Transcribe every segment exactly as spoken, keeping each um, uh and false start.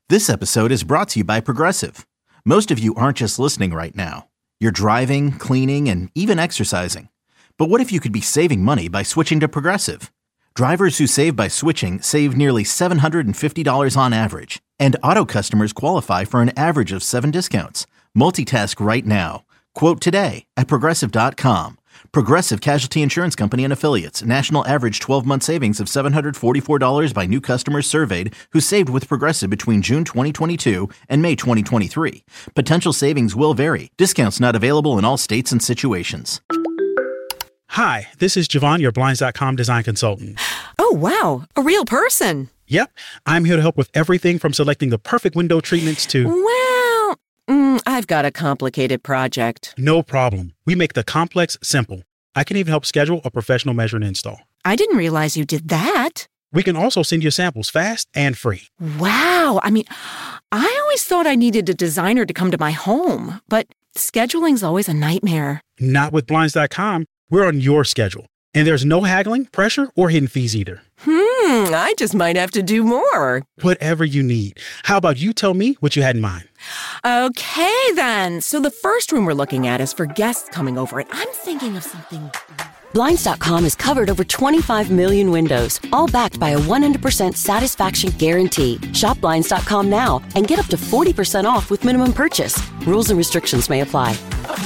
This episode is brought to you by Progressive. Most of you aren't just listening right now. You're driving, cleaning, and even exercising. But what if you could be saving money by switching to Progressive? Drivers who save by switching save nearly seven hundred fifty dollars on average. And auto customers qualify for an average of seven discounts. Multitask right now. Quote today at Progressive dot com. Progressive Casualty Insurance Company and Affiliates. National average twelve-month savings of seven hundred forty-four dollars by new customers surveyed who saved with Progressive between June twenty twenty-two and May twenty twenty-three. Potential savings will vary. Discounts not available in all states and situations. Hi, this is Javon, your Blinds dot com design consultant. Oh, wow. A real person. Yep. I'm here to help with everything from selecting the perfect window treatments to... Well, mm, I've got a complicated project. No problem. We make the complex simple. I can even help schedule a professional measure and install. I didn't realize you did that. We can also send you samples fast and free. Wow. I mean, I always thought I needed a designer to come to my home, but scheduling's always a nightmare. Not with Blinds dot com. We're on your schedule. And there's no haggling, pressure, or hidden fees either. Hmm, I just might have to do more. Whatever you need. How about you tell me what you had in mind? Okay, then. So the first room we're looking at is for guests coming over, and I'm thinking of something... Blinds dot com has covered over twenty-five million windows, all backed by a one hundred percent satisfaction guarantee. Shop Blinds dot com now and get up to forty percent off with minimum purchase. Rules and restrictions may apply.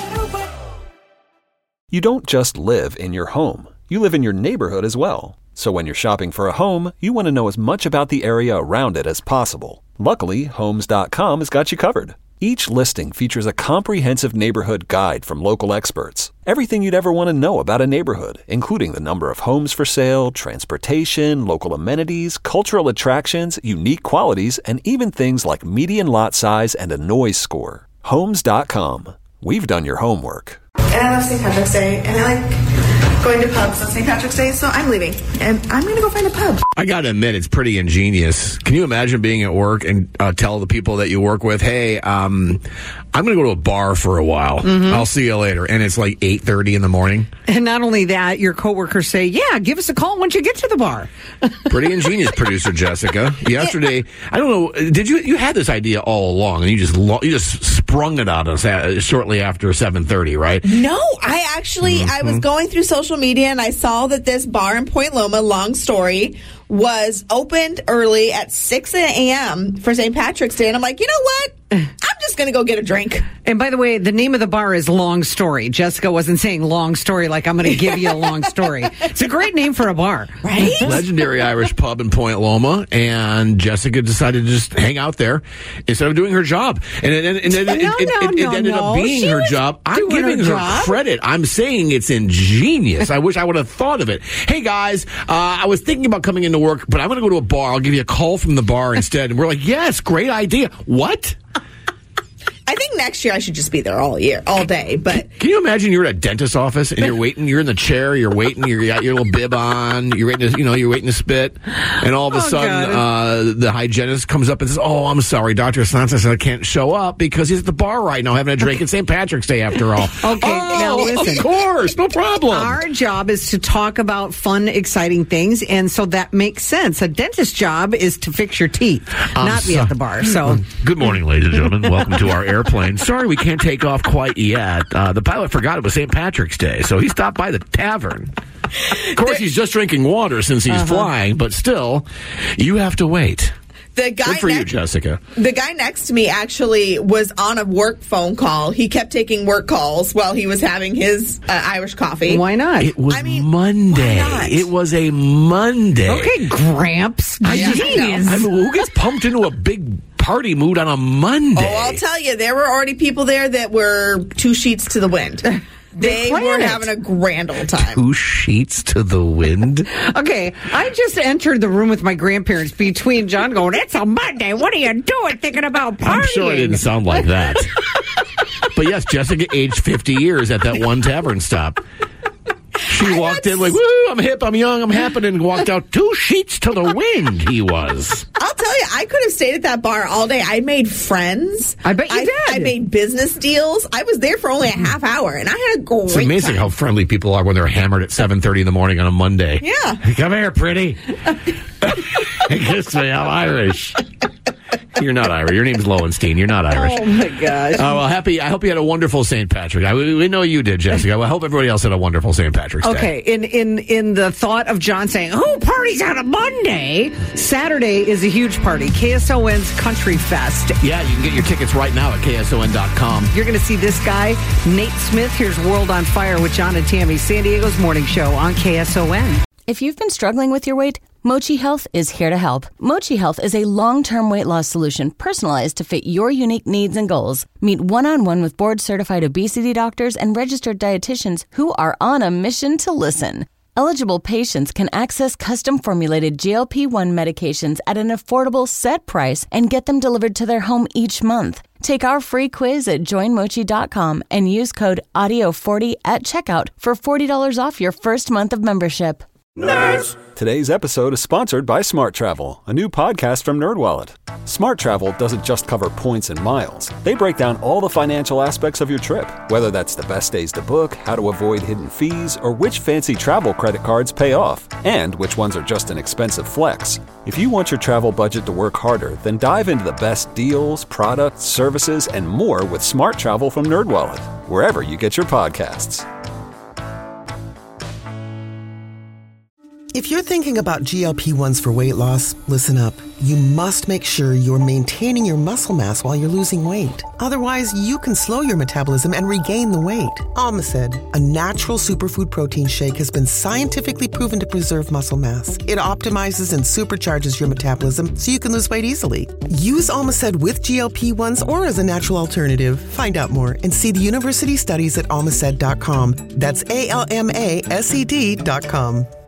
You don't just live in your home. You live in your neighborhood as well. So when you're shopping for a home, you want to know as much about the area around it as possible. Luckily, Homes dot com has got you covered. Each listing features a comprehensive neighborhood guide from local experts. Everything you'd ever want to know about a neighborhood, including the number of homes for sale, transportation, local amenities, cultural attractions, unique qualities, and even things like median lot size and a noise score. Homes dot com. We've done your homework. And I love Saint Patrick's Day, and I like going to pubs on Saint Patrick's Day, so I'm leaving. And I'm going to go find a pub. I got to admit, it's pretty ingenious. Can you imagine being at work and uh, tell the people that you work with, hey, um, I'm going to go to a bar for a while. Mm-hmm. I'll see you later. And it's like eight thirty in the morning. And not only that, your coworkers say, yeah, give us a call once you get to the bar. Pretty ingenious, producer Jessica. Yesterday, I don't know, did you, you had this idea all along, and you just lo- you just sprung it on us uh, shortly after seven thirty, right? No, I actually, mm-hmm. I was going through social media and I saw that this bar in Point Loma, long story, was opened early at six a.m. for Saint Patrick's Day. And I'm like, you know what? I'm just going to go get a drink. And by the way, the name of the bar is Long Story. Jessica wasn't saying long story like I'm going to give you a long story. It's a great name for a bar. Right? Legendary Irish pub in Point Loma. And Jessica decided to just hang out there instead of doing her job. And it, and, and, and, no, it, no, it, it no, ended no. up being She her was job. I'm doing giving her her job. credit. I'm saying it's ingenious. I wish I would have thought of it. Hey, guys, uh, I was thinking about coming into work, but I'm going to go to a bar. I'll give you a call from the bar instead. And we're like, yes, great idea. What? I think next year I should just be there all year, all day. But can you imagine you're at a dentist's office and you're waiting, you're in the chair, you're waiting, you got your little bib on, you're waiting to, you know, you're waiting to spit, and all of a oh, sudden uh, the hygienist comes up and says, "Oh, I'm sorry, Doctor Sanchez can't show up because he's at the bar right now having a drink. It's Saint Patrick's Day after all." Okay, oh, now listen. Of course, no problem. Our job is to talk about fun, exciting things, and so that makes sense. A dentist's job is to fix your teeth, I'm not be so- at the bar. So, good morning, ladies and gentlemen. Welcome to our airplane. Sorry, we can't take off quite yet. Uh, the pilot forgot it was Saint Patrick's Day, so he stopped by the tavern. Of course, he's just drinking water since he's uh-huh. flying, but still, you have to wait. The guy Good for next, you, Jessica. The guy next to me actually was on a work phone call. He kept taking work calls while he was having his uh, Irish coffee. Why not? It was I mean, Monday. why not? It was a Monday. Okay, Gramps. I just, Jeez. I mean, who gets pumped into a big party mood on a Monday? Oh, I'll tell you, there were already people there that were two sheets to the wind. They, they were it. having a grand old time. Two sheets to the wind. Okay, I just entered the room with my grandparents between John going, it's a Monday. What are you doing thinking about partying? I'm sure it didn't sound like that. But yes, Jessica aged fifty years at that one tavern stop. She I walked in like, woo, I'm hip, I'm young, I'm happening, and walked out two sheets to the wind, he was. I'll tell you, I could have stayed at that bar all day. I made friends. I bet you I, did. I made business deals. I was there for only a half hour, and I had a great It's amazing time. how friendly people are when they're hammered at seven thirty in the morning on a Monday. Yeah. Come here, pretty. Kiss me, I'm Irish. You're not Irish. Your name's Lowenstein. You're not Irish. Oh, my gosh. Oh, well, happy. I hope you had a wonderful Saint Patrick. I, we know you did, Jessica. Well, I hope everybody else had a wonderful Saint Patrick's Day. Okay, in, in, in the thought of John saying, who parties on a Monday? Saturday is a huge party. K S O N's Country Fest. Yeah, you can get your tickets right now at K S O N dot com. You're going to see this guy, Nate Smith. Here's World on Fire with John and Tammy, San Diego's morning show on K S O N. If you've been struggling with your weight, Mochi Health is here to help. Mochi Health is a long-term weight loss solution personalized to fit your unique needs and goals. Meet one-on-one with board-certified obesity doctors and registered dietitians who are on a mission to listen. Eligible patients can access custom-formulated G L P one medications at an affordable set price and get them delivered to their home each month. Take our free quiz at join mochi dot com and use code audio forty at checkout for forty dollars off your first month of membership. Nerds! Today's episode is sponsored by Smart Travel, a new podcast from NerdWallet. Smart Travel doesn't just cover points and miles. They break down all the financial aspects of your trip, whether that's the best days to book, how to avoid hidden fees, or which fancy travel credit cards pay off, and which ones are just an expensive flex. If you want your travel budget to work harder, then dive into the best deals, products, services, and more with Smart Travel from NerdWallet, wherever you get your podcasts. If you're thinking about G L P ones for weight loss, listen up. You must make sure you're maintaining your muscle mass while you're losing weight. Otherwise, you can slow your metabolism and regain the weight. Almacid, a natural superfood protein shake, has been scientifically proven to preserve muscle mass. It optimizes and supercharges your metabolism so you can lose weight easily. Use Almacid with G L P ones or as a natural alternative. Find out more and see the university studies at almacid dot com. That's A L M A S E D dot com.